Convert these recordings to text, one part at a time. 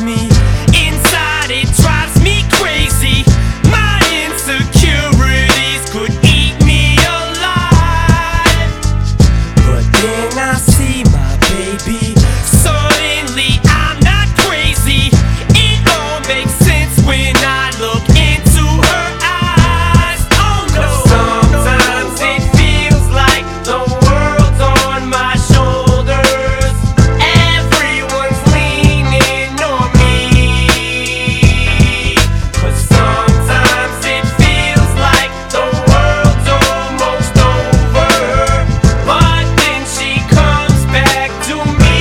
me. Inside it drives me crazy. My insecurities could eat me alive. But then I see my baby. Suddenly I'm not crazy. It all makes sense when I look into her eyes. Oh no. Sometimes it feels like the world's on my shoulders. Everyone's leaning on me. 'Cause sometimes it feels like the world's almost over. But then she comes back to me.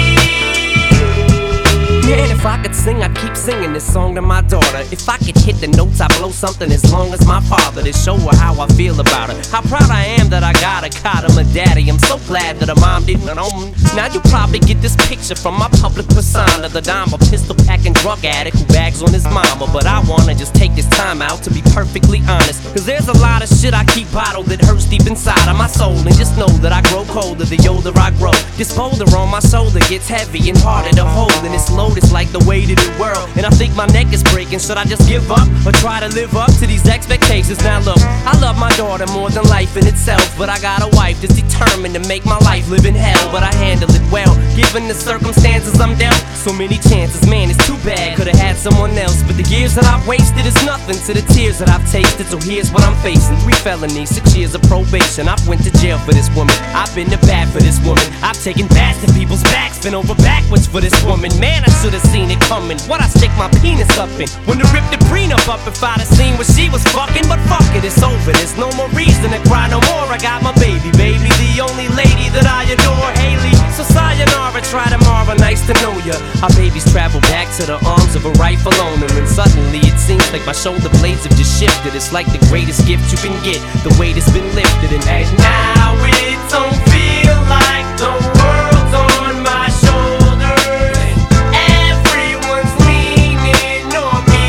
Man, if I could sing, I'd keep singing this song to my daughter. If I could hit the notes, I'd blow something as long as my father, to show her how I feel about her. How proud I am that I got a cot of my daddy. I'm so glad that her mom didn't own. Now you probably get this picture from my public persona, the dime, a pistol packing drug addict who bags on his mama. But I wanna just take this time out to be perfectly honest, 'cause there's a lot of shit I keep bottled that hurts deep inside of my soul. And just know that I grow colder the older I grow. This boulder on my shoulder gets heavy and harder to hold, and this load is like the weight of the world. And I think my neck is breaking. Should I just give up or try to live up to these expectations? Now look, I love my daughter more than life in itself, but I got a wife that's determined to make my life live in hell. But I handle it well, given the circumstances I'm dealt. So many chances, man, it's too bad. Could've had someone else, but the years that I've wasted is nothing to the tears that I've tasted. So here's what I'm facing: 3 felonies, 6 years of probation. I've went to jail for this woman. I've been to bat for this woman. I've taken bats to people's backs, been over backwards for this woman. Man, I should've seen it coming. What I stick my penis up in? When to rip the prenup up if I'd have seen what she was fucking. But fuck it, it's over. There's no more reason to cry no more. I got my baby, the only lady that I adore, Haley. So sayonara, try tomorrow, nice to know ya. Our babies travel back to the arms of a rightful owner, and suddenly it seems like my shoulder blades have just shifted. It's like the greatest gift you can get, the weight has been lifted. And now it don't feel like the world's on my shoulders. Everyone's leaning on me,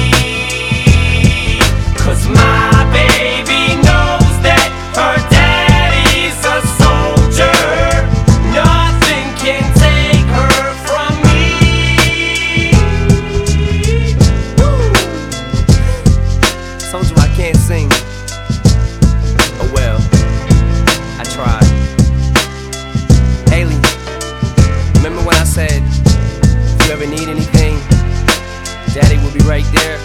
'cause my baby knows that her daddy's a soldier. Nothing can take her from me. Woo. Told you I can't sing. Oh well, I tried. Haley, remember when I said if you ever need anything, Daddy will be right there?